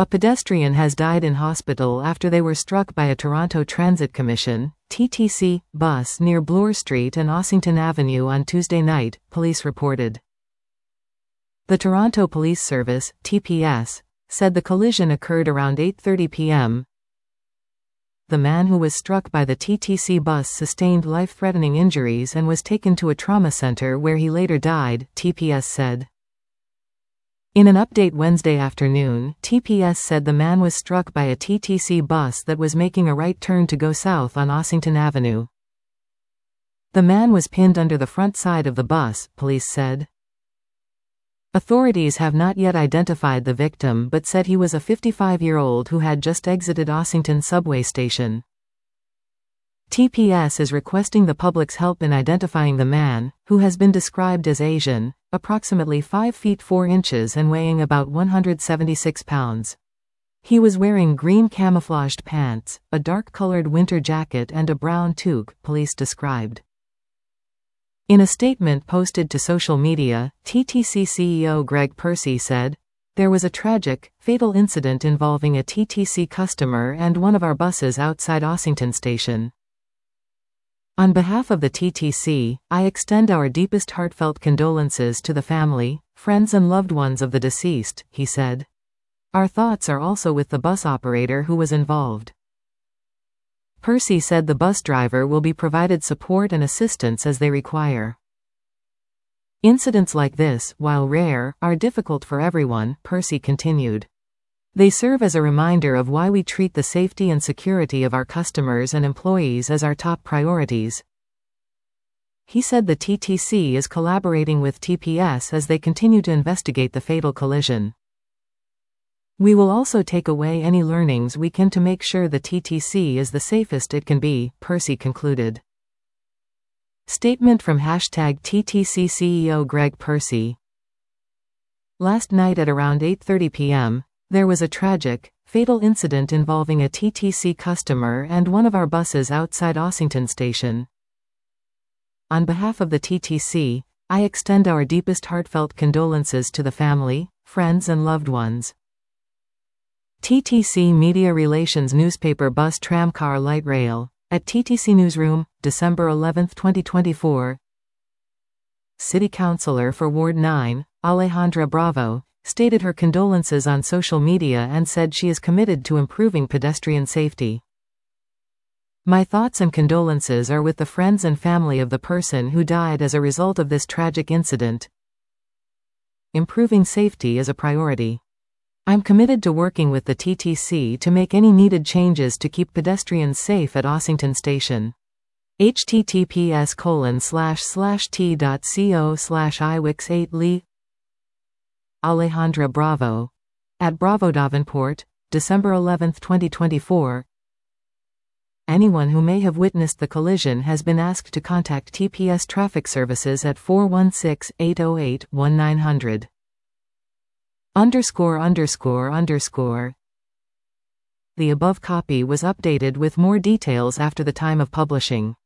A pedestrian has died in hospital after they were struck by a Toronto Transit Commission (TTC) bus near Bloor Street and Ossington Avenue on Tuesday night, police reported. The Toronto Police Service (TPS) said the collision occurred around 8:30 p.m. The man who was struck by the TTC bus sustained life-threatening injuries and was taken to a trauma center where he later died, TPS said. In an update Wednesday afternoon, TPS said the man was struck by a TTC bus that was making a right turn to go south on Ossington Avenue. The man was pinned under the front side of the bus, police said. Authorities have not yet identified the victim but said he was a 55-year-old who had just exited Ossington subway station. TPS is requesting the public's help in identifying the man, who has been described as Asian, approximately 5 feet 4 inches and weighing about 176 pounds. He was wearing green camouflaged pants, a dark-colored winter jacket and a brown toque, police described. In a statement posted to social media, TTC CEO Greg Percy said, "There was a tragic, fatal incident involving a TTC customer and one of our buses outside Ossington Station. On behalf of the TTC, I extend our deepest heartfelt condolences to the family, friends and loved ones of the deceased," he said. "Our thoughts are also with the bus operator who was involved." Percy said the bus driver will be provided support and assistance as they require. Incidents like this, while rare, are difficult for everyone, Percy continued. They serve as a reminder of why we treat the safety and security of our customers and employees as our top priorities. He said the TTC is collaborating with TPS as they continue to investigate the fatal collision. "We will also take away any learnings we can to make sure the TTC is the safest it can be," Percy concluded. Statement from #TTC CEO Greg Percy. Last night at around 8:30 p.m., there was a tragic, fatal incident involving a TTC customer and one of our buses outside Ossington Station. On behalf of the TTC, I extend our deepest heartfelt condolences to the family, friends and loved ones. TTC Media Relations Newspaper Bus Tramcar Light Rail. At TTC Newsroom, December 11, 2024. City Councillor for Ward 9, Alejandra Bravo, stated her condolences on social media and said she is committed to improving pedestrian safety. "My thoughts and condolences are with the friends and family of the person who died as a result of this tragic incident. Improving safety is a priority. I'm committed to working with the TTC to make any needed changes to keep pedestrians safe at Ossington Station. https://t.co/iwix8lee Alejandra Bravo. At Bravo Davenport, December 11, 2024. Anyone who may have witnessed the collision has been asked to contact TPS Traffic Services at 416-808-1900. _____. The above copy was updated with more details after the time of publishing.